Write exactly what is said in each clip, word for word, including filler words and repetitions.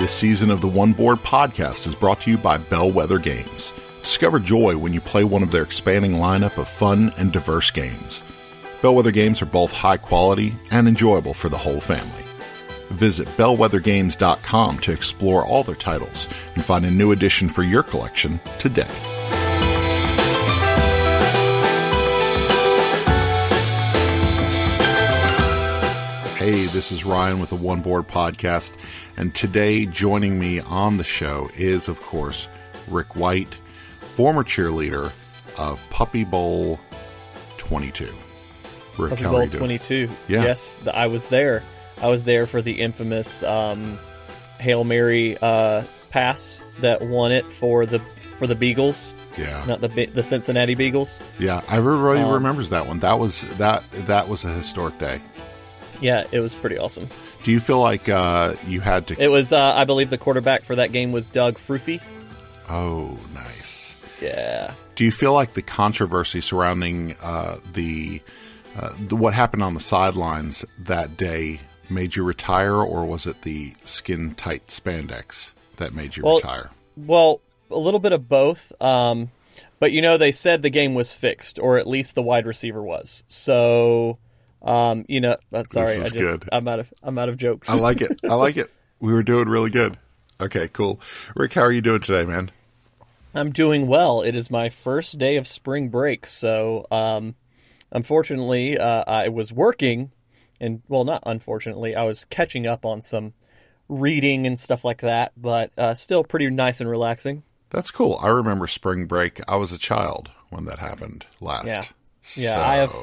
This season of the One Board podcast is brought to you by Bellwether Games. Discover joy when you play one of their expanding lineup of fun and diverse games. Bellwether Games are both high quality and enjoyable for the whole family. Visit bellwether games dot com to explore all their titles and find a new addition for your collection today. Hey, this is Ryan with the One Board podcast, and today joining me on the show is, of course, Rick White, former cheerleader of Puppy Bowl twenty-two. Rick, Puppy how Bowl are you doing? twenty-two. Yeah. Yes, the, I was there. I was there for the infamous um, Hail Mary uh, pass that won it for the for the Beagles. Yeah, not the the Cincinnati Beagles. Yeah, everybody um, remembers that one. That was that that was a historic day. Yeah, it was pretty awesome. Do you feel like uh, you had to? It was, uh, I believe, the quarterback for that game was Doug Fruffy. Oh, nice. Yeah. Do you feel like the controversy surrounding uh, the, uh, the what happened on the sidelines that day made you retire, or was it the skin tight spandex that made you well, retire? Well, a little bit of both. Um, but you know, they said the game was fixed, or at least the wide receiver was. So. Um, you know, uh, sorry, I just, good. I'm out of, I'm out of jokes. I like it. I like it. We were doing really good. Okay, cool. Rick, how are you doing today, man? I'm doing well. It is my first day of spring break. So, um, unfortunately, uh, I was working and, well, not unfortunately, I was catching up on some reading and stuff like that, but, uh, still pretty nice and relaxing. That's cool. I remember spring break. I was a child when that happened last. Yeah. So... Yeah. I have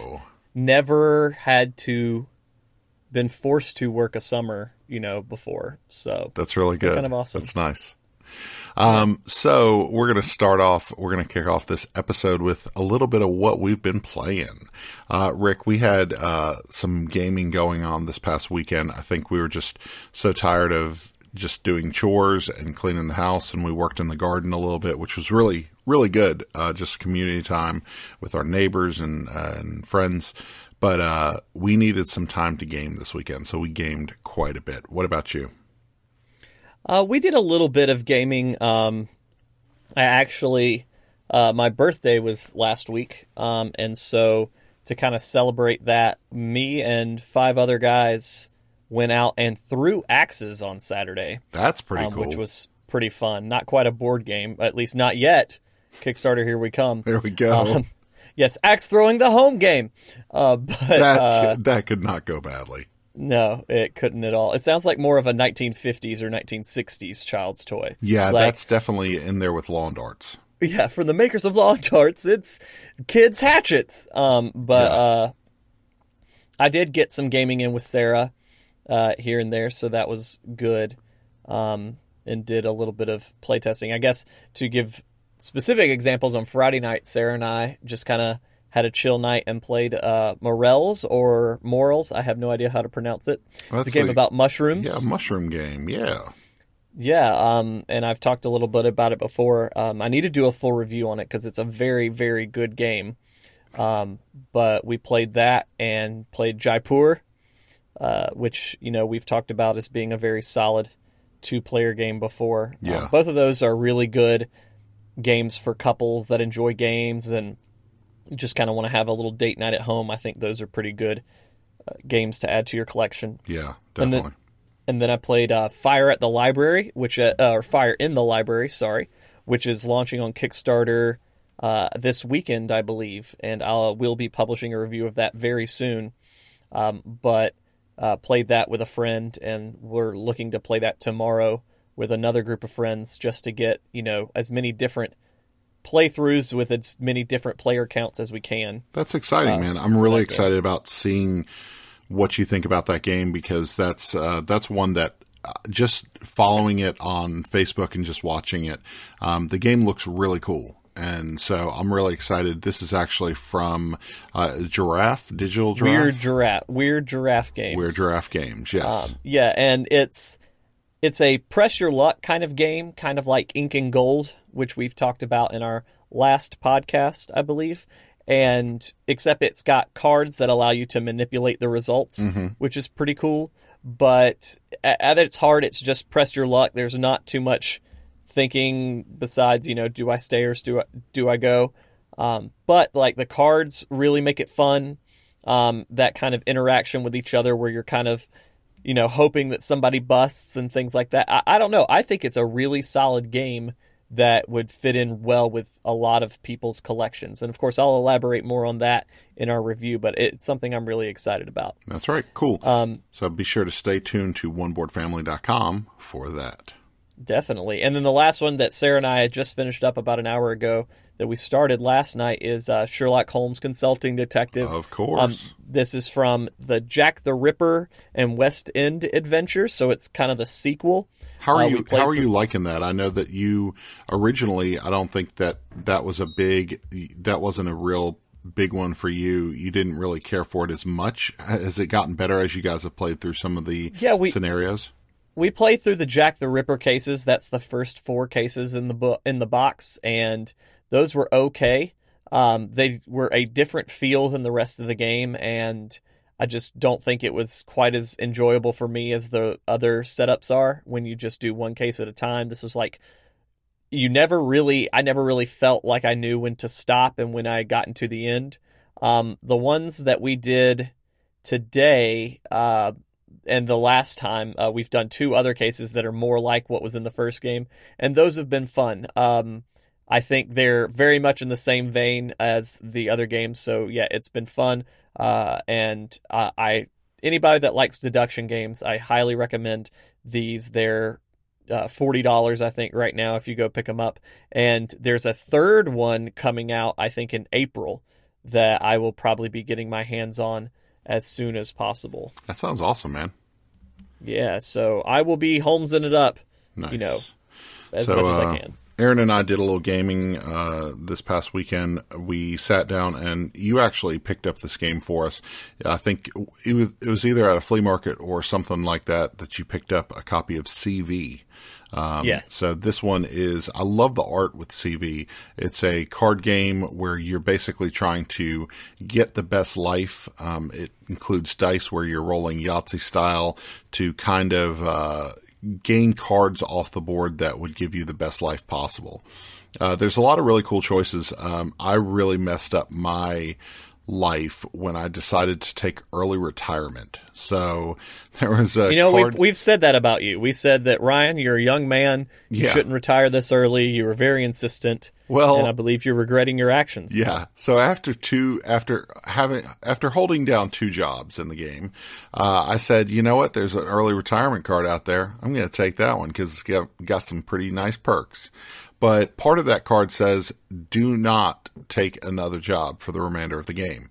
never had to been forced to work a summer, you know, before. So that's really good. Kind of awesome. That's nice. Um, so we're going to start off, we're going to kick off this episode with a little bit of what we've been playing. Uh, Rick, we had, uh, some gaming going on this past weekend. I think we were just so tired of just doing chores and cleaning the house, and we worked in the garden a little bit, which was really, really good. Uh, just community time with our neighbors and, uh, and friends. But, uh, we needed some time to game this weekend, so we gamed quite a bit. What about you? Uh, we did a little bit of gaming. Um, I actually, uh, my birthday was last week. Um, and so to kind of celebrate that, me and five other guys went out and threw axes on Saturday. That's pretty um, cool. Which was pretty fun. Not quite a board game, at least not yet. Kickstarter, here we come. There we go. Um, yes, axe throwing the home game. Uh, but that uh, could, that could not go badly. No, it couldn't at all. It sounds like more of a nineteen fifties or nineteen sixties child's toy. Yeah, like, that's definitely in there with lawn darts. Yeah, from the makers of lawn darts, it's kids' hatchets. Um, but yeah. uh, I did get some gaming in with Sarah. Uh, here and there, so that was good, um, and did a little bit of playtesting. I guess to give specific examples, on Friday night, Sarah and I just kind of had a chill night and played uh, Morels or Morels. I have no idea how to pronounce it. That's it's a game like, about mushrooms. Yeah, mushroom game, yeah. Yeah, um, and I've talked a little bit about it before. Um, I need to do a full review on it because it's a very, very good game. Um, but we played that and played Jaipur. Uh, which, you know, we've talked about as being a very solid two-player game before. Yeah. Uh, both of those are really good games for couples that enjoy games and just kind of want to have a little date night at home. I think those are pretty good uh, games to add to your collection. Yeah, definitely. And then, and then I played uh, Fire at the Library, which uh, or Fire in the Library, sorry, which is launching on Kickstarter uh, this weekend, I believe, and I'll will be publishing a review of that very soon. Um, but Uh, played that with a friend, and we're looking to play that tomorrow with another group of friends just to get, you know, as many different playthroughs with as many different player counts as we can. That's exciting, uh, man. I'm really okay. excited about seeing what you think about that game, because that's uh, that's one that uh, just following it on Facebook and just watching it, um, the game looks really cool. And so I'm really excited. This is actually from uh, Giraffe, Digital Giraffe? Weird Giraffe. Weird Giraffe Games. Weird Giraffe Games, yes. Um, yeah, and it's it's a press your luck kind of game, kind of like Ink and Gold, which we've talked about in our last podcast, I believe. And except it's got cards that allow you to manipulate the results, mm-hmm. which is pretty cool. but at, at its heart, it's just press your luck. There's not too much thinking besides, you know, do I stay or do I, do I go? Um, but like the cards really make it fun. Um, that kind of interaction with each other where you're kind of, you know, hoping that somebody busts and things like that. I, I don't know. I think it's a really solid game that would fit in well with a lot of people's collections. And of course, I'll elaborate more on that in our review, but it's something I'm really excited about. That's right. Cool. Um, so be sure to stay tuned to one board family dot com for that. Definitely. And then the last one that Sarah and I had just finished up about an hour ago that we started last night is uh, Sherlock Holmes Consulting Detective. Of course. Um, this is from the Jack the Ripper and West End adventures, so it's kind of the sequel. How are uh, you? How are through- you liking that? I know that you originally. I don't think that that was a big. That wasn't a real big one for you. You didn't really care for it as much. Has it gotten better as you guys have played through some of the yeah, we, scenarios? We play through the Jack the Ripper cases. That's the first four cases in the book in the box, and those were okay. Um, they were a different feel than the rest of the game, and I just don't think it was quite as enjoyable for me as the other setups are when you just do one case at a time. This was like, you never really, I never really felt like I knew when to stop and when I got into the end. Um, the ones that we did today, uh, and the last time, uh, we've done two other cases that are more like what was in the first game, and those have been fun. Um, I think they're very much in the same vein as the other games, so yeah, it's been fun. Uh, and uh, I anybody that likes deduction games, I highly recommend these. They're uh, forty dollars, I think, right now if you go pick them up. And there's a third one coming out, I think, in April that I will probably be getting my hands on as soon as possible. That sounds awesome, man. Yeah, so I will be Holmesing it up, Nice. you know, as So, much as uh, I can. Aaron and I did a little gaming uh, this past weekend. We sat down, and you actually picked up this game for us. I think it was, it was either at a flea market or something like that that you picked up a copy of C V. Um, Yes. So this one is, I love the art with C V. It's a card game where you're basically trying to get the best life. Um, it includes dice where you're rolling Yahtzee style to kind of uh, gain cards off the board that would give you the best life possible. Uh, there's a lot of really cool choices. Um, I really messed up my life when I decided to take early retirement. So there was a You know, card- we've we've said that about you. We said that, Ryan, you're a young man. You Yeah. shouldn't retire this early. You were very insistent. Well- and I believe you're regretting your actions. Yeah. So after two, after having, after holding down two jobs in the game, uh, I said, you know what? There's an early retirement card out there. I'm going to take that one because it's got, got some pretty nice perks. But part of that card says, do not take another job for the remainder of the game.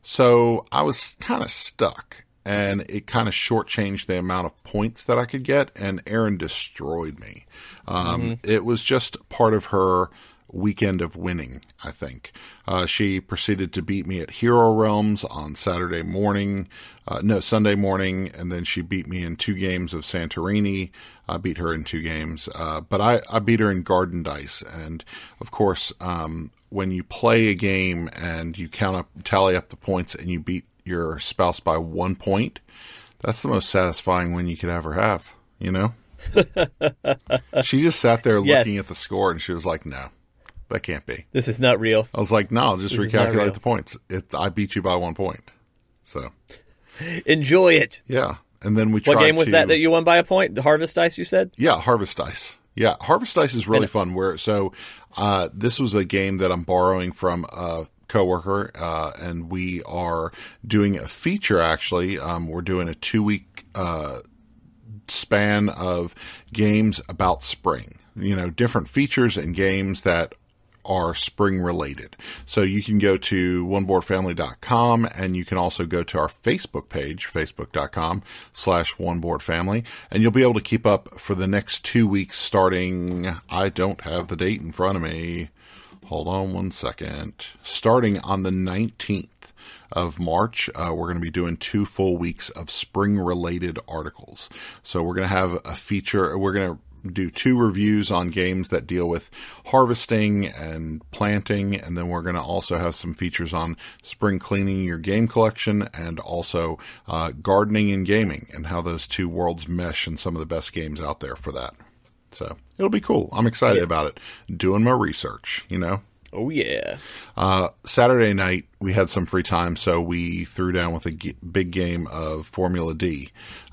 So I was kind of stuck, and it kind of shortchanged the amount of points that I could get, and Erin destroyed me. Um, mm-hmm. It was just part of her weekend of winning, I think. Uh, she proceeded to beat me at Hero Realms on Saturday morning, uh, no, Sunday morning, and then she beat me in two games of Santorini. I beat her in two games, uh, but I, I beat her in Garden Dice. And of course, um, when you play a game and you count up, tally up the points and you beat your spouse by one point, that's the most satisfying win you could ever have, you know? She just sat there looking Yes. at the score and she was like, no, that can't be. This is not real. I was like, no, I'll just This is not real. recalculate the points. It's, I beat you by one point. So, Enjoy it. yeah. And then we tried What game was to, that that you won by a point? The Harvest Dice, you said? Yeah, Harvest Dice. Yeah, Harvest Dice is really And- fun. Where so uh, this was a game that I'm borrowing from a coworker, uh, and we are doing a feature. Actually, um, we're doing a two week uh, span of games about spring. You know, different features and games that are spring related. So you can go to one board family dot com, and you can also go to our Facebook page, facebook dot com slash one board family, and you'll be able to keep up for the next two weeks starting, I don't have the date in front of me. Hold on one second. Starting on the nineteenth of March, uh, we're going to be doing two full weeks of spring related articles. So we're going to have a feature, we're going to do two reviews on games that deal with harvesting and planting, and then we're going to also have some features on spring cleaning your game collection and also uh, gardening and gaming and how those two worlds mesh and some of the best games out there for that. So it'll be cool. I'm excited yeah. about it. Doing my research, you know. Oh, yeah. Uh, Saturday night, we had some free time, so we threw down with a g- big game of Formula D.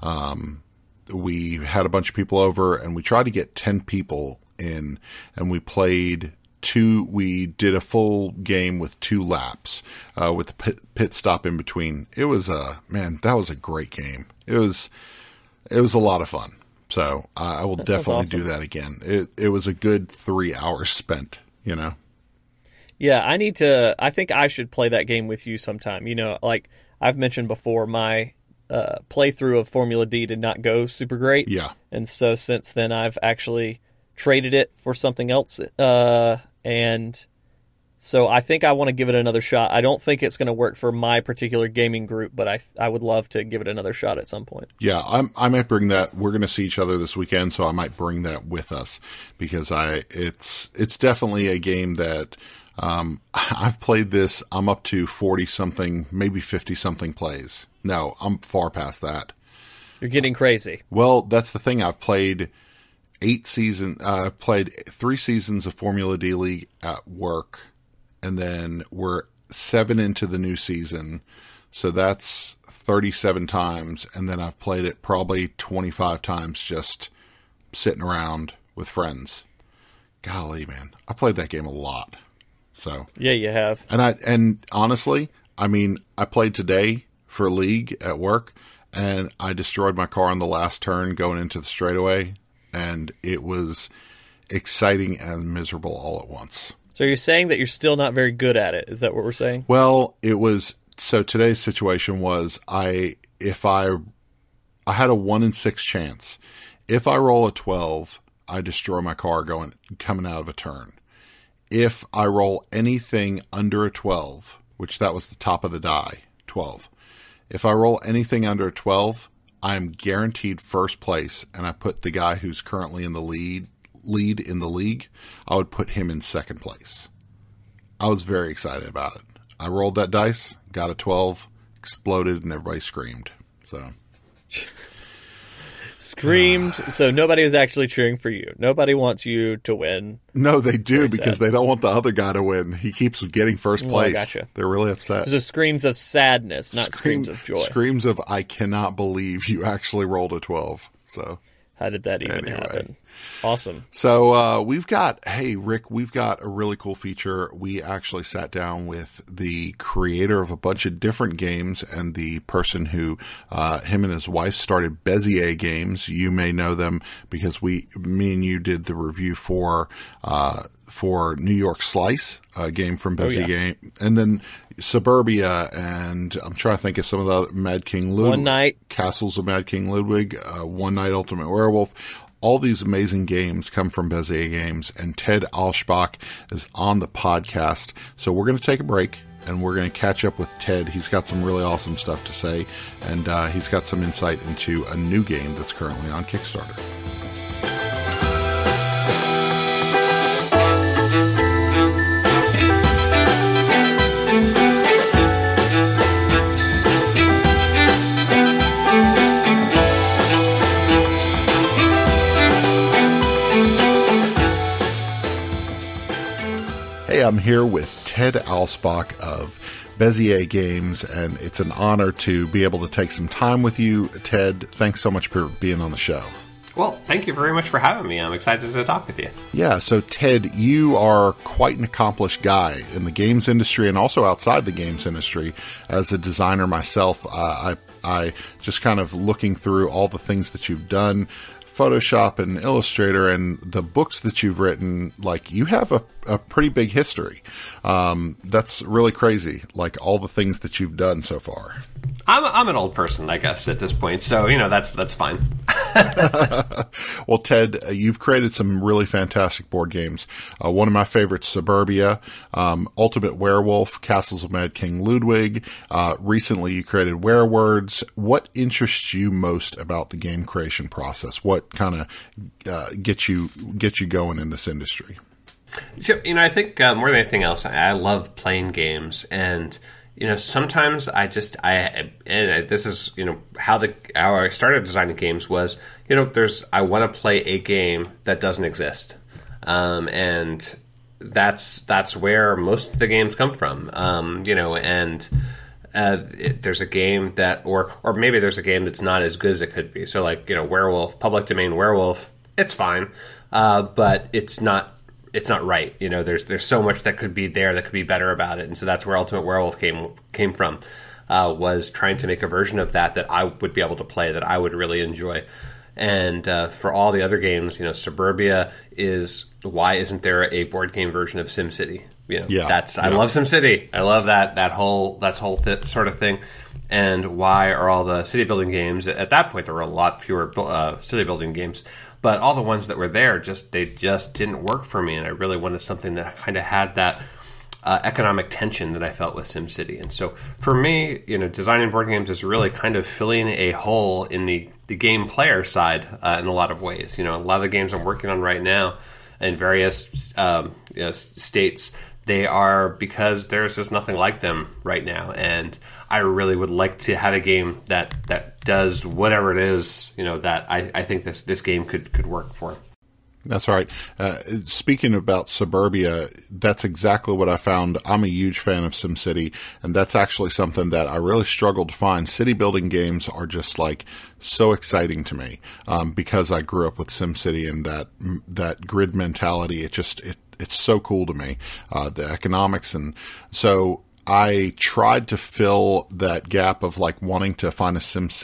Um, we had a bunch of people over, and we tried to get ten people in, and we played two, we did a full game with two laps, uh, with the pit, pit stop in between. It was a, man, that was a great game. It was, it was a lot of fun. So uh, I will that definitely awesome. do that again. It, it was a good three hours spent, you know? Yeah, I need to, I think I should play that game with you sometime. You know, like I've mentioned before, my uh, playthrough of Formula D did not go super great. Yeah. And so since then I've actually traded it for something else. Uh, and so I think I want to give it another shot. I don't think it's going to work for my particular gaming group, but I I would love to give it another shot at some point. Yeah, I'm, I might bring that. We're going to see each other this weekend, so I might bring that with us because I it's it's definitely a game that um, I've played this. I'm up to forty something, maybe fifty something plays. No, I'm far past that. You're getting crazy. Well, that's the thing. I've played eight seasons. Uh, I've played three seasons of Formula D League at work. And then we're seven into the new season. So that's thirty-seven times. And then I've played it probably twenty-five times just sitting around with friends. Golly, man. I played that game a lot. So yeah, you have. And I and honestly, I mean, I played today for League at work, and I destroyed my car on the last turn going into the straightaway. And it was exciting and miserable all at once. So you're saying that you're still not very good at it. Is that what we're saying? Well, it was, so today's situation was I, if I, I had a one in six chance. If I roll a twelve, I destroy my car going, coming out of a turn. If I roll anything under a twelve, which that was the top of the die, twelve. If I roll anything under a twelve, I'm guaranteed first place. And I put the guy who's currently in the lead, lead in the league, I would put him in second place. I was very excited about it. I rolled that dice, got a twelve, exploded, and everybody screamed. So screamed. Uh, so nobody is actually cheering for you. Nobody wants you to win. No, they do because sad. They don't want the other guy to win. He keeps getting first place. Oh, gotcha. They're really upset. Those are screams of sadness, not Scream, screams of joy. Screams of I cannot believe you actually rolled a twelve. So how did that even anyway. happen? Awesome. So uh, we've got, hey, Rick, we've got a really cool feature. We actually sat down with the creator of a bunch of different games and the person who, uh, him and his wife started Bezier Games. You may know them because we, me and you did the review for, uh, for New York Slice, a game from Bezier oh, yeah. Game. And then Suburbia, and I'm trying to think of some of the other, Mad King Ludwig. One Night. Castles of Mad King Ludwig, uh, One Night Ultimate Werewolf. All these amazing games come from Bezier Games, and Ted Alspach is on the podcast. So we're going to take a break, and we're going to catch up with Ted. He's got some really awesome stuff to say, and uh, he's got some insight into a new game that's currently on Kickstarter. I'm here with Ted Alspach of Bezier Games, and it's an honor to be able to take some time with you. Ted, thanks so much for being on the show. Well, thank you very much for having me. I'm excited to talk with you. Yeah, so Ted, you are quite an accomplished guy in the games industry and also outside the games industry. As a designer myself, uh, I, I just kind of looking through all the things that you've done, Photoshop and Illustrator and the books that you've written, like you have a, a pretty big history. Um, that's really crazy, like all the things that you've done so far. I'm I'm an old person, I guess, at this point, so, you know, that's that's fine. Well, Ted, uh, you've created some really fantastic board games. Uh, one of my favorites, Suburbia, um, Ultimate Werewolf, Castles of Mad King Ludwig. Uh, recently, you created Werewords. What interests you most about the game creation process? What kind of uh, gets you gets you going in this industry? So, you know, I think uh, more than anything else, I, I love playing games, and you know, sometimes I just I and this is you know how the how I started designing games was you know there's I want to play a game that doesn't exist, um, and that's that's where most of the games come from, um, you know, and uh, it, there's a game that or or maybe there's a game that's not as good as it could be. So like you know, Werewolf, public domain Werewolf, it's fine, uh, but it's not. It's not right, you know. There's there's so much that could be there that could be better about it, and so that's where Ultimate Werewolf came came from. Uh, was trying to make a version of that that I would be able to play, that I would really enjoy. And uh, for all the other games, you know, Suburbia is why isn't there a board game version of SimCity? You know, yeah, that's I yeah. love SimCity. I love that that whole that whole th- sort of thing. And why are all the city building games? At that point, there were a lot fewer uh, city building games. But all the ones that were there, just they just didn't work for me, and I really wanted something that kind of had that uh, economic tension that I felt with SimCity. And so, for me, you know, designing board games is really kind of filling a hole in the, the game player side uh, in a lot of ways. You know, a lot of the games I'm working on right now in various um, you know, states, they are because there's just nothing like them right now, and I really would like to have a game that, that does whatever it is, you know, that I, I think this this game could, could work for. That's right. Uh, speaking about Suburbia, that's exactly what I found. I'm a huge fan of SimCity, and that's actually something that I really struggled to find. City building games are just like so exciting to me um, because I grew up with SimCity and that that grid mentality. It just it it's so cool to me. Uh, the economics, and so I tried to fill that gap of like wanting to find a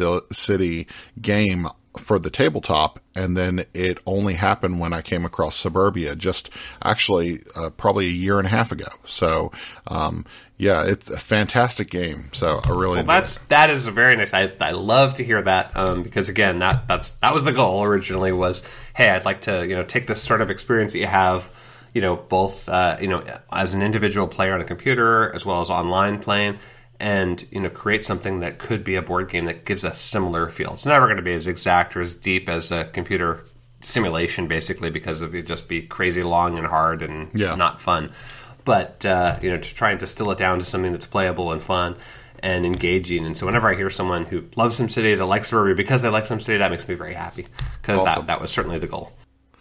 SimCity game for the tabletop, and then it only happened when I came across Suburbia, just actually uh, probably a year and a half ago. So, um, yeah, it's a fantastic game. So I really well, enjoy that's it. that is a very nice. I I love to hear that um, because again, that that's that was the goal originally. Was hey, I'd like to you know take this sort of experience that you have, you know, both uh, you know as an individual player on a computer as well as online playing, and you know create something that could be a board game that gives a similar feel. It's never going to be as exact or as deep as a computer simulation, basically, because it would just be crazy long and hard and yeah. not fun. But uh, you know, to try and distill it down to something that's playable and fun and engaging. And so whenever I hear someone who loves SimCity, that likes Suburbia because they like SimCity, that makes me very happy, because awesome. that, that was certainly the goal.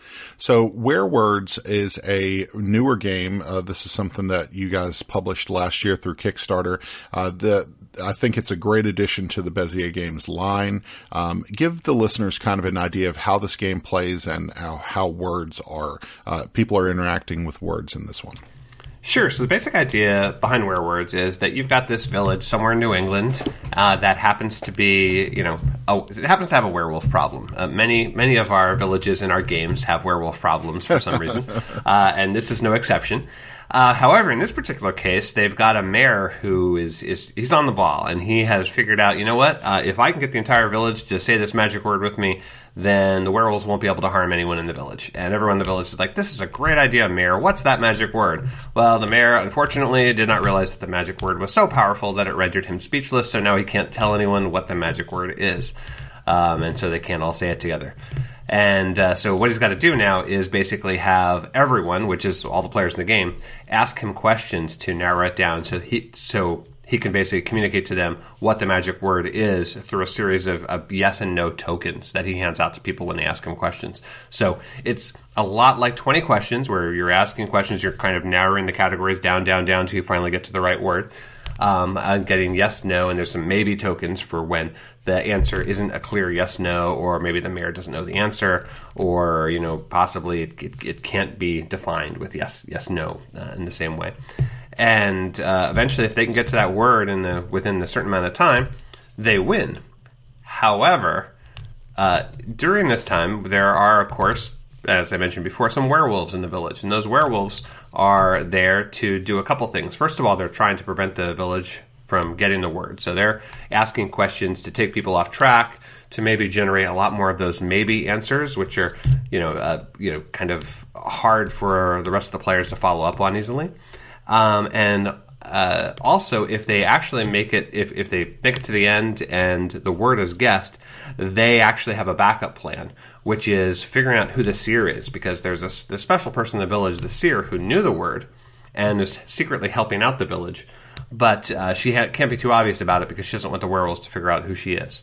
So Werewords is a newer game. Uh, this is something that you guys published last year through Kickstarter. Uh, the I think it's a great addition to the Bezier Games line. Um, give the listeners kind of an idea of how this game plays and how, how words are, uh, people are interacting with words in this one. Sure. So the basic idea behind Werewords is that you've got this village somewhere in New England uh, that happens to be, you know, a, it happens to have a werewolf problem. Uh, many, many of our villages in our games have werewolf problems for some reason, uh, and this is no exception. Uh, however, in this particular case, they've got a mayor who is, is he's on the ball, and he has figured out, you know what, uh, if I can get the entire village to say this magic word with me, then the werewolves won't be able to harm anyone in the village. And everyone in the village is like, this is a great idea, Mayor. What's that magic word? Well, the mayor, unfortunately, did not realize that the magic word was so powerful that it rendered him speechless, so now he can't tell anyone what the magic word is. Um, and so they can't all say it together. And uh, so what he's got to do now is basically have everyone, which is all the players in the game, ask him questions to narrow it down so he so he can basically communicate to them what the magic word is through a series of, of yes and no tokens that he hands out to people when they ask him questions. So it's a lot like twenty questions, where you're asking questions, you're kind of narrowing the categories down, down, down until you finally get to the right word. Um, and getting yes, no, and there's some maybe tokens for when the answer isn't a clear yes, no, or maybe the mayor doesn't know the answer, or, you know, possibly it, it, it can't be defined with yes, yes, no uh, in the same way. And uh, eventually, if they can get to that word in the within a certain amount of time, they win. However, uh, during this time, there are, of course, as I mentioned before, some werewolves in the village, and those werewolves are there to do a couple things. First of all, they're trying to prevent the village from getting the word. So they're asking questions to take people off track, to maybe generate a lot more of those maybe answers, which are, you know, uh, you know, kind of hard for the rest of the players to follow up on easily. Um, and uh, also, if they actually make it, if, if they make it to the end and the word is guessed, they actually have a backup plan, which is figuring out who the seer is, because there's a, this special person in the village, the seer, who knew the word and is secretly helping out the village, but uh, she ha- can't be too obvious about it because she doesn't want the werewolves to figure out who she is.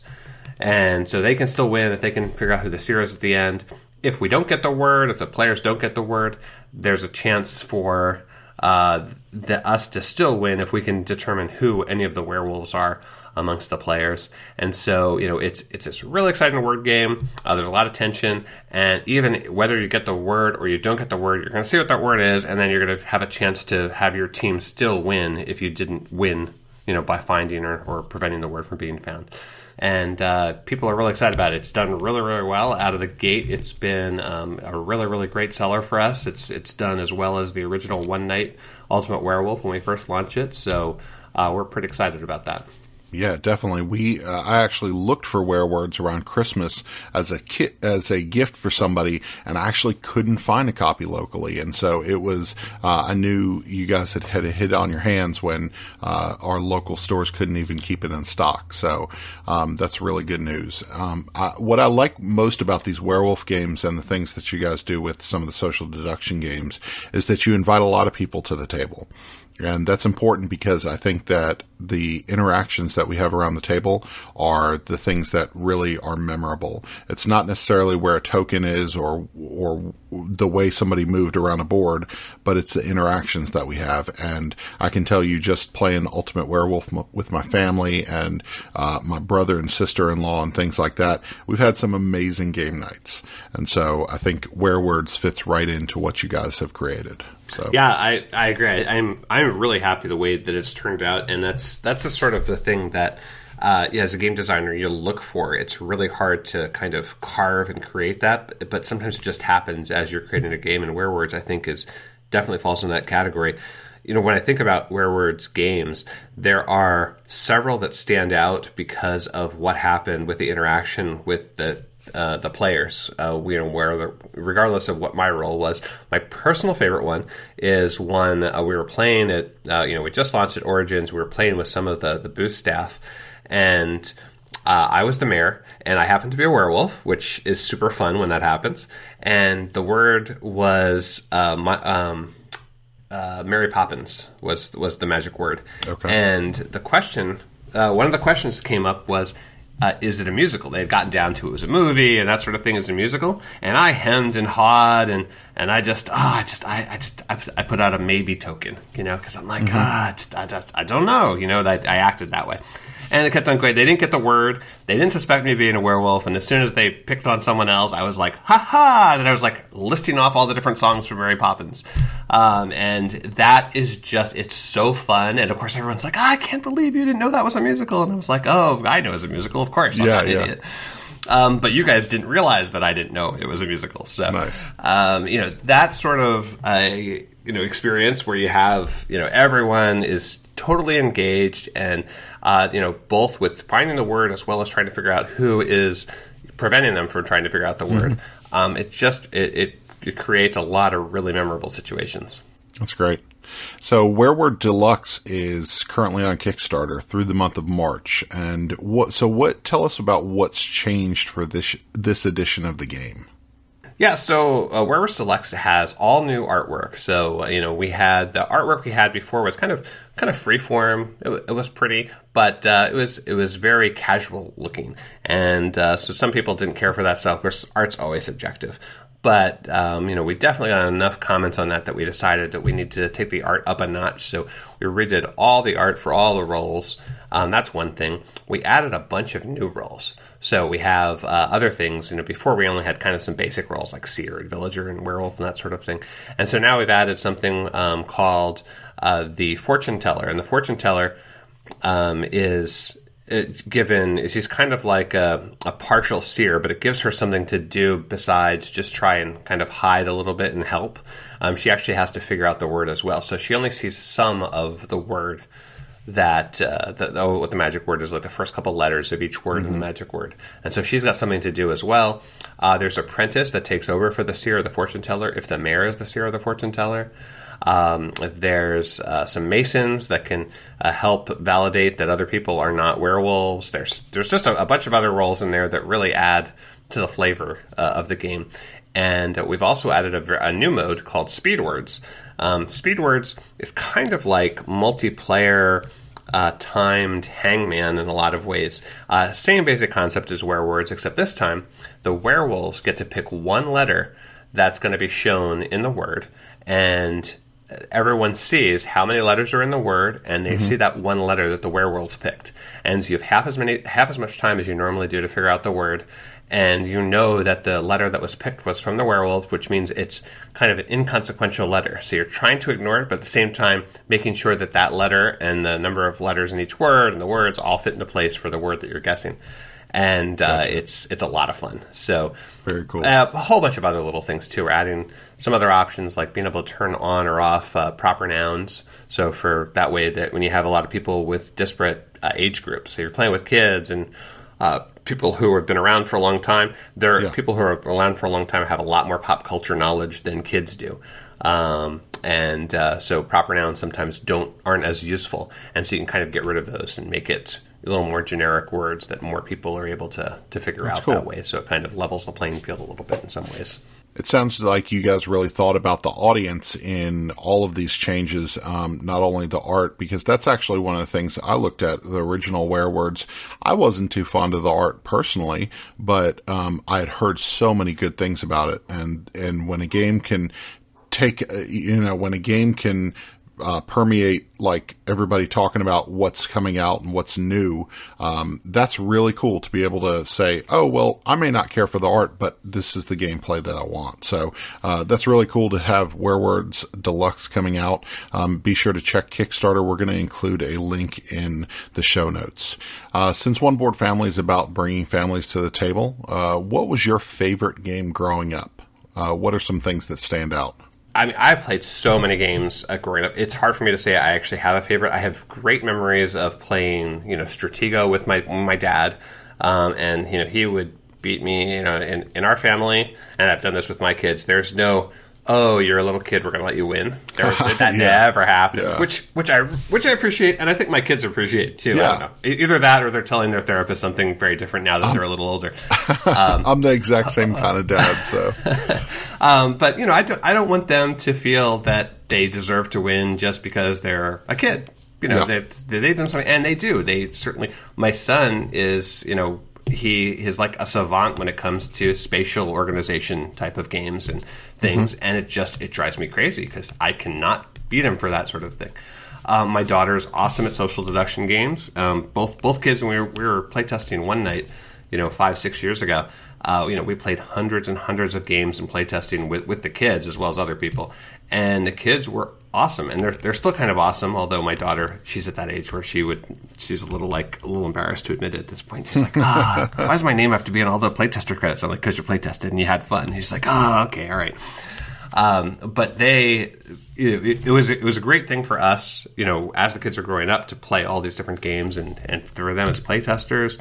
And so they can still win if they can figure out who the seer is at the end. If we don't get the word, if the players don't get the word, there's a chance for uh, the, us to still win if we can determine who any of the werewolves are amongst the players. And so, you know, it's it's this really exciting word game. Uh, there's a lot of tension, and even whether you get the word or you don't get the word, you're going to see what that word is, and then you're going to have a chance to have your team still win if you didn't win, you know, by finding or, or preventing the word from being found. And uh, people are really excited about it. It's done really, really well out of the gate. It's been um, a really, really great seller for us. It's it's done as well as the original One Night Ultimate Werewolf when we first launched it. So uh, we're pretty excited about that. Yeah, definitely. We uh, I actually looked for werewords around Christmas as a kit as a gift for somebody, and I actually couldn't find a copy locally. And so it was. Uh, I knew you guys had had a hit on your hands when uh, our local stores couldn't even keep it in stock. So um, that's really good news. Um, I, what I like most about these werewolf games and the things that you guys do with some of the social deduction games is that you invite a lot of people to the table. And that's important because I think that the interactions that we have around the table are the things that really are memorable. It's not necessarily where a token is or or the way somebody moved around a board, but it's the interactions that we have. And I can tell you, just playing Ultimate Werewolf m- with my family and uh, my brother and sister-in-law and things like that, we've had some amazing game nights. And so I think Werewords fits right into what you guys have created. So. Yeah, I, I agree. I, I'm I'm really happy the way that it's turned out, and that's that's the sort of the thing that uh, yeah, as a game designer you look for. It's really hard to kind of carve and create that, but sometimes it just happens as you're creating a game. And Werewords, I think, is definitely falls in that category. You know, when I think about Werewords games, there are several that stand out because of what happened with the interaction with the. Uh, the players, uh, you know, where the, regardless of what my role was, my personal favorite one is one uh, we were playing at, uh, you know, we just launched at Origins. We were playing with some of the, the booth staff, and uh, I was the mayor, and I happened to be a werewolf, which is super fun when that happens. And the word was uh, my, um, uh, Mary Poppins was was the magic word. Okay. And the question, uh, one of the questions that came up was, Uh, is it a musical? They had gotten down to it was a movie and that sort of thing is a musical, and I hemmed and hawed and, and I just ah oh, I just I, I just I, I put out a maybe token, you know, because I'm like mm-hmm. ah just, I just I don't know, you know, that I acted that way, and it kept on going. They didn't get the word. They didn't suspect me being a werewolf, and as soon as they picked on someone else, I was like ha ha, and I was like listing off all the different songs from Mary Poppins, um, and that is just it's so fun. And of course everyone's like, oh, I can't believe you didn't know that was a musical, and I was like, oh, I know it's a musical. Of course, I'm yeah, not an yeah. idiot. Um, but you guys didn't realize that I didn't know it was a musical. So, nice. um, you know, that sort of a you know experience where you have you know everyone is totally engaged, and uh, you know both with finding the word as well as trying to figure out who is preventing them from trying to figure out the word. Mm-hmm. Um, it just it, it it creates a lot of really memorable situations. That's great. So Wereword Deluxe is currently on Kickstarter through the month of March. And what, so what, tell us about what's changed for this, this edition of the game. Yeah, so uh, Wereword Deluxe has all new artwork. So, uh, you know, we had the artwork we had before was kind of kind of freeform. It, it was pretty, but uh, it was it was very casual looking. And uh, so some people didn't care for that stuff. Of course, art's always subjective. But, um, you know, we definitely got enough comments on that that we decided that we need to take the art up a notch. So we redid all the art for all the roles. Um, that's one thing. We added a bunch of new roles. So we have uh, other things. You know, before we only had kind of some basic roles like seer and villager and werewolf and that sort of thing. And so now we've added something um, called uh, the fortune teller. And the fortune teller um, is... It, given she's kind of like a, a partial seer, but it gives her something to do besides just try and kind of hide a little bit and help. Um, she actually has to figure out the word as well, so she only sees some of the word that uh, the, oh, what the magic word is, like the first couple letters of each word mm-hmm. in the magic word. And so she's got something to do as well. Uh, there's apprentice that takes over for the seer or the fortune teller if the mayor is the seer or the fortune teller. Um, there's uh, some masons that can uh, help validate that other people are not werewolves. There's there's just a, a bunch of other roles in there that really add to the flavor uh, of the game. And uh, we've also added a, a new mode called Speed Words. Um, Speed Words is kind of like multiplayer uh, timed Hangman in a lot of ways. Uh, same basic concept as Werewords, except this time the werewolves get to pick one letter that's going to be shown in the word, and everyone sees how many letters are in the word, and they mm-hmm. see that one letter that the werewolves picked. And so you have half as many, half as much time as you normally do to figure out the word. And you know that the letter that was picked was from the werewolf, which means it's kind of an inconsequential letter. So you're trying to ignore it, but at the same time making sure that that letter and the number of letters in each word and the words all fit into place for the word that you're guessing. And uh, gotcha. it's it's a lot of fun. So very cool. Uh, a whole bunch of other little things too. We're adding some other options like being able to turn on or off uh, proper nouns. So for that way that when you have a lot of people with disparate uh, age groups, so you're playing with kids and uh, people who have been around for a long time. There are yeah. people who are around for a long time have a lot more pop culture knowledge than kids do. Um, and uh, so proper nouns sometimes don't aren't as useful. And so you can kind of get rid of those and make it a little more generic words that more people are able to, to figure That's out cool. that way. So it kind of levels the playing field a little bit in some ways. It sounds like you guys really thought about the audience in all of these changes, um, not only the art, because that's actually one of the things I looked at, the original Werewords. I wasn't too fond of the art personally, but um, I had heard so many good things about it. And, and when a game can take, uh, you know, when a game can Uh, permeate like everybody talking about what's coming out and what's new. Um, that's really cool to be able to say, oh, well, I may not care for the art, but this is the gameplay that I want. So uh, that's really cool to have Werewords Deluxe coming out. Um, be sure to check Kickstarter. We're going to include a link in the show notes. Uh, since One Board Family is about bringing families to the table, uh, what was your favorite game growing up? Uh, what are some things that stand out? I mean, I've played so many games uh, growing up. It's hard for me to say I actually have a favorite. I have great memories of playing, you know, Stratego with my my dad, um, and you know he would beat me. You know, in in our family, and I've done this with my kids. There's no, oh, you're a little kid, we're going to let you win. There, that yeah. never happened. Yeah. Which which I which I appreciate, and I think my kids appreciate too. Yeah. I don't know. Either that, or they're telling their therapist something very different now that um, they're a little older. Um, I'm the exact same kind of dad, so. um, but you know, I don't, I don't want them to feel that they deserve to win just because they're a kid. You know, yeah. they they've done something, and they do. They certainly. My son is, you know. He is like a savant when it comes to spatial organization type of games and things, mm-hmm. and it just it drives me crazy because I cannot beat him for that sort of thing. Um, my daughter's awesome at social deduction games. Um, both both kids, when we were, we were playtesting one night, you know, five six years ago. Uh, you know, we played hundreds and hundreds of games and playtesting with with the kids as well as other people, and the kids were awesome, and they're they're still kind of awesome. Although my daughter, she's at that age where she would, she's a little like a little embarrassed to admit it at this point. She's like, ah, why does my name have to be on all the playtester credits? I'm like, because you playtested and you had fun. And she's like, oh, okay, all right. Um, but they, it, it was it was a great thing for us, you know, as the kids are growing up to play all these different games and and for them as playtesters,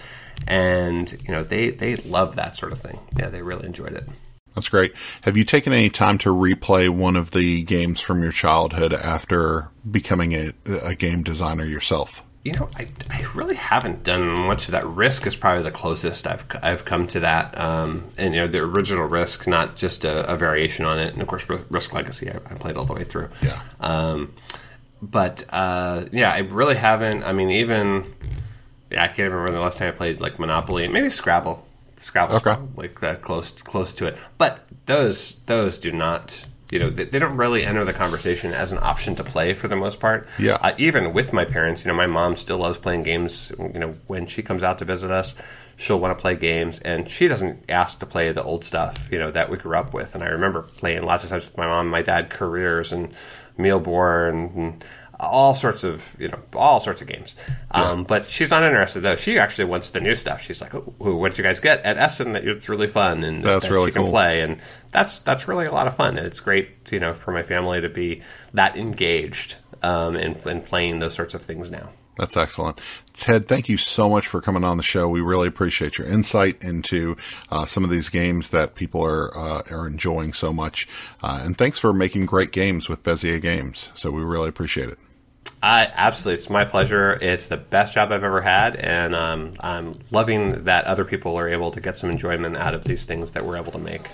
and you know they they love that sort of thing. Yeah, they really enjoyed it. That's great. Have you taken any time to replay one of the games from your childhood after becoming a, a game designer yourself? You know, I, I really haven't done much of that. Risk is probably the closest I've I've come to that. Um, and, you know, the original Risk, not just a, a variation on it. And, of course, Risk Legacy, I, I played all the way through. Yeah. Um, but, uh, yeah, I really haven't. I mean, even, yeah, I can't remember the last time I played, like, Monopoly. Maybe Scrabble. Scrabble's okay. like uh, close close to it. But those those do not, you know, they, they don't really enter the conversation as an option to play for the most part. Yeah. Uh, even with my parents, you know, my mom still loves playing games. You know, when she comes out to visit us, she'll want to play games, and she doesn't ask to play the old stuff, you know, that we grew up with. And I remember playing lots of times with my mom and my dad, Careers and Mealborn and all sorts of, you know, all sorts of games. Um, yeah. But she's not interested, though. She actually wants the new stuff. She's like, oh, what did you guys get at Essen that it's really fun and that's that really she can cool. play? And that's that's really a lot of fun. And it's great, you know, for my family to be that engaged um, in, in playing those sorts of things now. That's excellent. Ted, thank you so much for coming on the show. We really appreciate your insight into uh, some of these games that people are uh, are enjoying so much. Uh, and thanks for making great games with Bezier Games. So we really appreciate it. I, absolutely. It's my pleasure. It's the best job I've ever had, and um, I'm loving that other people are able to get some enjoyment out of these things that we're able to make.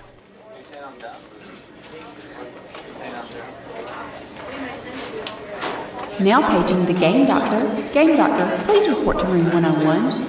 Now paging the Game Doctor. Game Doctor, please report to room one oh one.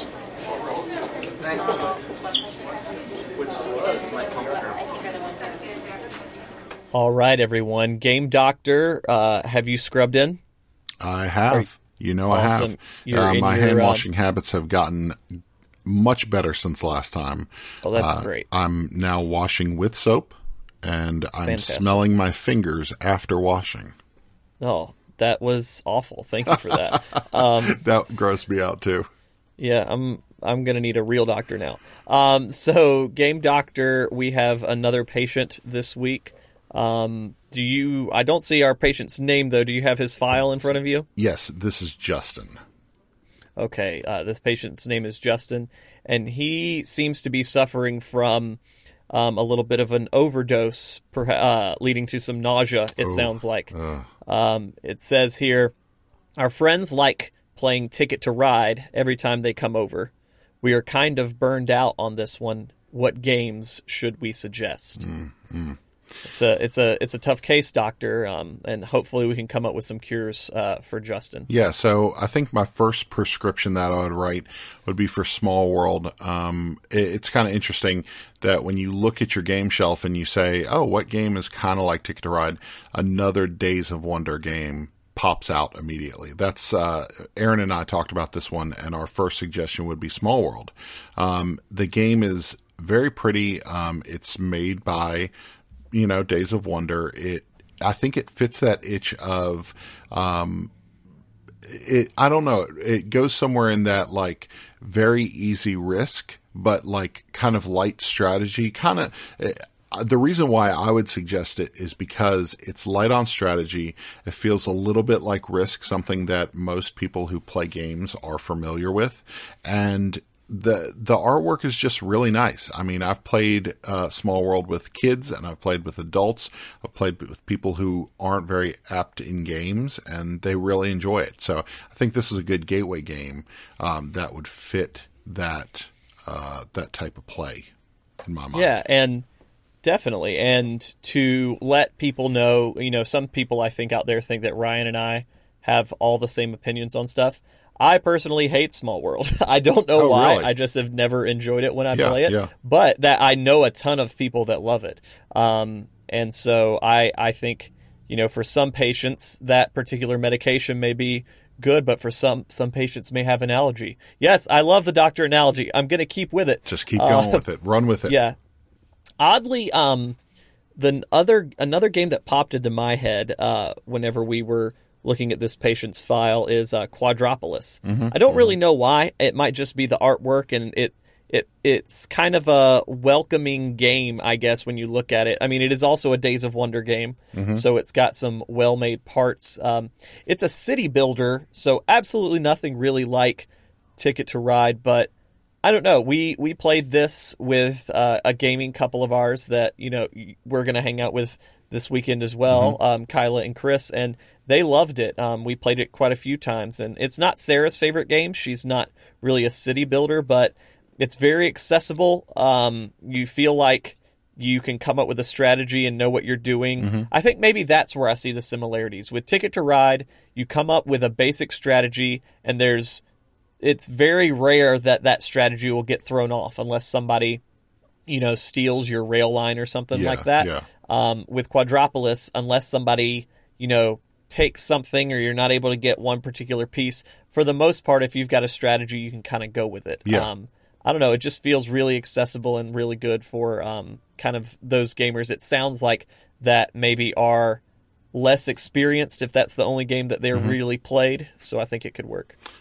All right, everyone. Game Doctor, uh, have you scrubbed in? I have. You know Awesome. I have. Uh, my your, hand uh, washing habits have gotten much better since last time. Oh, that's uh, great. I'm now washing with soap, and That's I'm fantastic. smelling my fingers after washing. Oh, that was awful. Thank you for that. Um, That grossed me out too. yeah, I'm I'm gonna need a real doctor now. Um, so, Game Doctor, we have another patient this week. Um, do you? I don't see our patient's name though. Do you have his file in front of you? Yes, this is Justin. Okay, uh, this patient's name is Justin, and he seems to be suffering from um, a little bit of an overdose, perha- uh, leading to some nausea, it Ooh, sounds like. uh. Um, it says here, our friends like playing Ticket to Ride every time they come over. We are kind of burned out on this one. What games should we suggest? Mm, mm. It's a it's a it's a tough case, Doctor, um, and hopefully we can come up with some cures uh, for Justin. Yeah, so I think my first prescription that I would write would be for Small World. Um, it, it's kind of interesting that when you look at your game shelf and you say, oh, what game is kind of like Ticket to Ride, another Days of Wonder game pops out immediately. That's uh, Aaron and I talked about this one, and our first suggestion would be Small World. Um, the game is very pretty. Um, it's made by... you know, Days of Wonder. It, I think it fits that itch of, um, it, I don't know, it goes somewhere in that like very easy risk, but like kind of light strategy kind of, the reason why I would suggest it is because it's light on strategy. It feels a little bit like Risk, something that most people who play games are familiar with. And The the artwork is just really nice. I mean, I've played uh, Small World with kids, and I've played with adults. I've played with people who aren't very apt in games, and they really enjoy it. So I think this is a good gateway game um, that would fit that uh, that type of play in my mind. Yeah, and definitely. And to let people know, you know, some people I think out there think that Ryan and I have all the same opinions on stuff. I personally hate Small World. I don't know Oh, why. really? I just have never enjoyed it when I Yeah, play it. yeah. But that I know a ton of people that love it. Um, and so I, I think, you know, for some patients, that particular medication may be good, but for some, some patients may have an allergy. Yes, I love the doctor analogy. I'm going to keep with it. Just keep going Uh, with it. Run with it. Yeah. Oddly, um, the other another game that popped into my head uh, whenever we were looking at this patient's file is uh, Quadropolis. Mm-hmm, I don't really know why. It might just be the artwork, and it it it's kind of a welcoming game, I guess, when you look at it. I mean, it is also a Days of Wonder game, mm-hmm. so it's got some well-made parts. Um, it's a city builder, so absolutely nothing really like Ticket to Ride, but I don't know. We we played this with uh, a gaming couple of ours that, you know, we're going to hang out with this weekend as well, Mm-hmm. um, Kyla and Chris, and they loved it. Um, we played it quite a few times, and it's not Sarah's favorite game. She's not really a city builder, but it's very accessible. Um, you feel like you can come up with a strategy and know what you're doing. Mm-hmm. I think maybe that's where I see the similarities. With Ticket to Ride, you come up with a basic strategy, and there's it's very rare that that strategy will get thrown off unless somebody, you know, steals your rail line or something Yeah, like that. yeah. Um, with Quadropolis, unless somebody, you know, takes something or you're not able to get one particular piece, for the most part, if you've got a strategy, you can kind of go with it. Yeah. Um, I don't know. It just feels really accessible and really good for um, kind of those gamers. It sounds like that maybe are less experienced if that's the only game that they're Mm-hmm. really played. So I think it could work.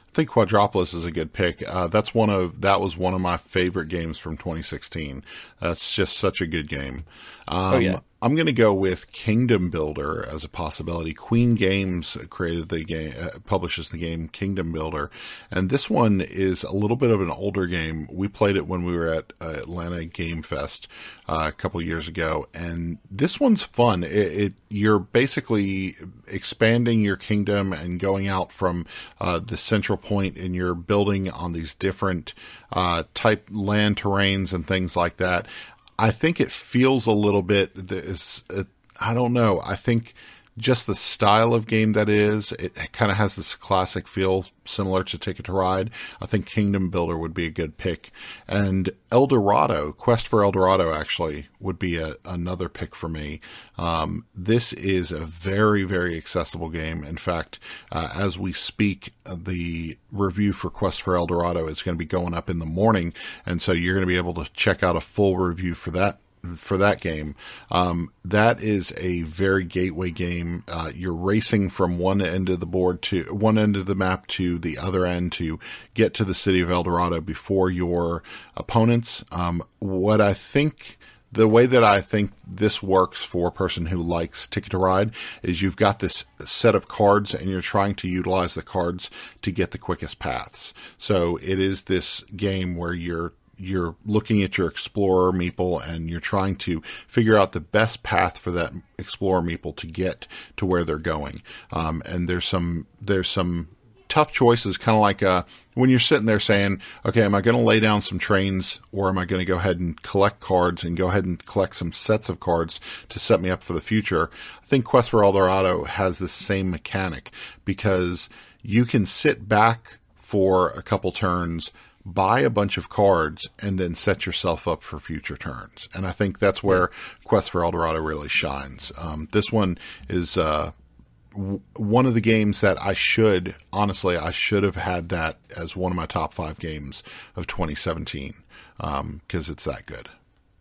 I think Quadropolis is a good pick. Uh, that's one of that was one of my favorite games from twenty sixteen. That's just such a good game. Um, oh yeah. I'm going to go with Kingdom Builder as a possibility. Queen Games created the game, uh, publishes the game Kingdom Builder, and this one is a little bit of an older game. We played it when we were at uh, Atlanta Game Fest uh, a couple years ago, and this one's fun. It, it you're basically expanding your kingdom and going out from uh, the central point, and you're building on these different uh, type land terrains and things like that. I think it feels a little bit, this, uh, I don't know, I think just the style of game that it is, it kind of has this classic feel similar to Ticket to Ride. I think Kingdom Builder would be a good pick. And El Dorado, Quest for El Dorado actually would be a, another pick for me. Um, this is a very, very accessible game. In fact, uh, as we speak, the review for Quest for El Dorado is going to be going up in the morning. And so you're going to be able to check out a full review for that for that game. Um, that is a very gateway game. Uh, you're racing from one end of the board to one end of the map to the other end to get to the city of El Dorado before your opponents. Um, what I think, the way that I think this works for a person who likes Ticket to Ride is you've got this set of cards and you're trying to utilize the cards to get the quickest paths. So it is this game where you're you're looking at your Explorer meeple and you're trying to figure out the best path for that Explorer meeple to get to where they're going. Um, and there's some, there's some tough choices, kind of like, uh, when you're sitting there saying, okay, am I going to lay down some trains or am I going to go ahead and collect cards and go ahead and collect some sets of cards to set me up for the future? I think Quest for El Dorado has the same mechanic because you can sit back for a couple turns, buy a bunch of cards, and then set yourself up for future turns. And I think that's where Quest for El Dorado really shines. Um, this one is uh, w- one of the games that I should, honestly, I should have had that as one of my top five games of twenty seventeen because um, it's that good.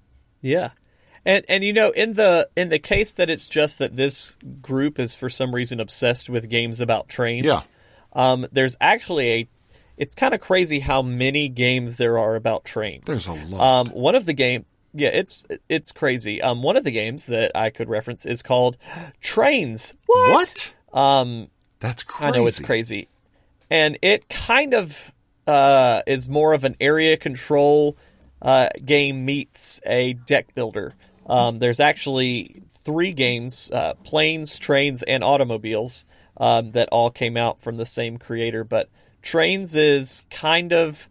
Yeah. And and you know, in the in the case that it's just that this group is for some reason obsessed with games about trains, yeah. um, there's actually a It's kind of crazy how many games there are about trains. There's a lot. Um, one of the game, yeah, it's it's crazy. Um, one of the games that I could reference is called Trains. What? What? Um, That's crazy. I know it's crazy, and it kind of uh, is more of an area control uh, game meets a deck builder. Um, there's actually three games: uh, Planes, Trains, and Automobiles um, that all came out from the same creator, but Trains is kind of,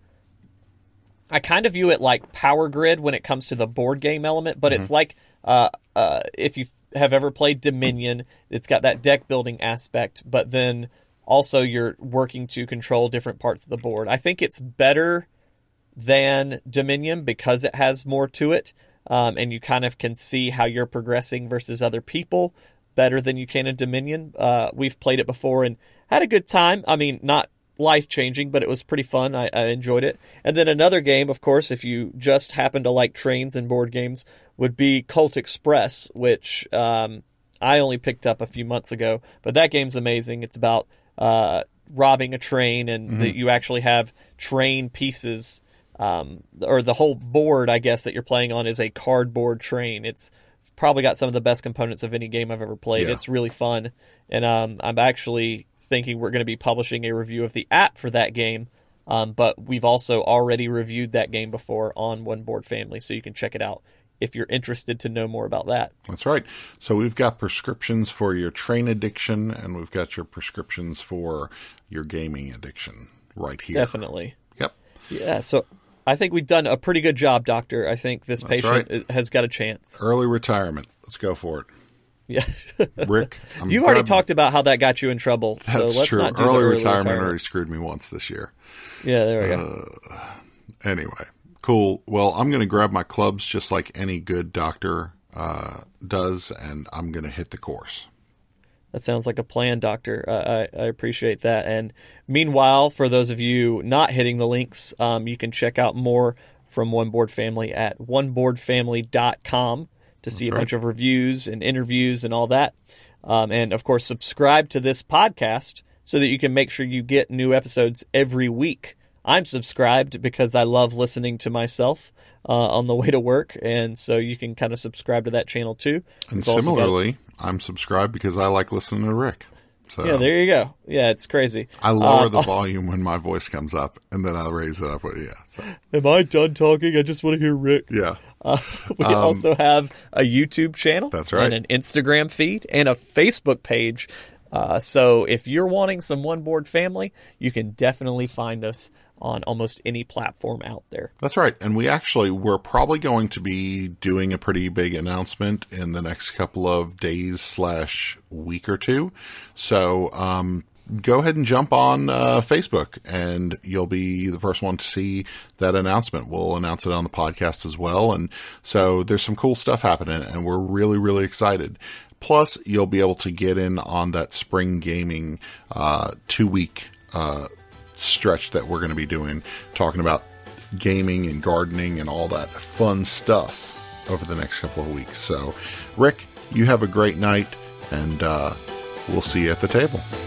I kind of view it like Power Grid when it comes to the board game element, but mm-hmm. it's like, uh, uh, if you have ever played Dominion, it's got that deck building aspect, but then also you're working to control different parts of the board. I think it's better than Dominion because it has more to it, um, and you kind of can see how you're progressing versus other people better than you can in Dominion. Uh, we've played it before and had a good time. I mean, not life-changing, but it was pretty fun. I, I enjoyed it. And then another game, of course, if you just happen to like trains and board games, would be Colt Express, which um, I only picked up a few months ago. But that game's amazing. It's about uh, robbing a train, and mm-hmm. that you actually have train pieces, um, or the whole board, I guess, that you're playing on is a cardboard train. It's probably got some of the best components of any game I've ever played. Yeah. It's really fun. And um, I'm actually thinking we're going to be publishing a review of the app for that game, um, but we've also already reviewed that game before on One Board Family, so you can check it out if you're interested to know more about that. That's right. So we've got prescriptions for your train addiction, and we've got your prescriptions for your gaming addiction right here. Definitely. Yep. Yeah, so I think we've done a pretty good job, Doctor. I think this That's patient right. has got a chance. Early retirement. Let's go for it. Yeah, Rick, I'm you already grabbing... talked about how that got you in trouble. That's so let's true. not do early, the early retirement, retirement already screwed me once this year. Yeah, there we go. Uh, anyway, cool. Well, I'm going to grab my clubs just like any good doctor uh, does, and I'm going to hit the course. That sounds like a plan, Doctor. Uh, I, I appreciate that. And meanwhile, for those of you not hitting the links, um, you can check out more from One Board Family at one board family dot com. to see That's a right. bunch of reviews and interviews and all that. Um, and, of course, subscribe to this podcast so that you can make sure you get new episodes every week. I'm subscribed because I love listening to myself uh, on the way to work, and so you can kind of subscribe to that channel too. And We've also similarly, got- I'm subscribed because I like listening to Rick. So yeah, there you go. Yeah, it's crazy. I lower Uh, the volume when my voice comes up, and then I raise it up. Yeah, so, Am I done talking? I just want to hear Rick. yeah. Uh, we also have a YouTube channel. That's right. And an Instagram feed and a Facebook page. Uh, so if you're wanting some One Board family, you can definitely find us on almost any platform out there. That's right. And we actually, we're probably going to be doing a pretty big announcement in the next couple of days slash week or two. So, um, go ahead and jump on uh, Facebook, and you'll be the first one to see that announcement. We'll announce it on the podcast as well. And so there's some cool stuff happening, and we're really, really excited. Plus, you'll be able to get in on that spring gaming uh, two-week uh, stretch that we're going to be doing, talking about gaming and gardening and all that fun stuff over the next couple of weeks. So, Rick, you have a great night, and uh, we'll see you at the table.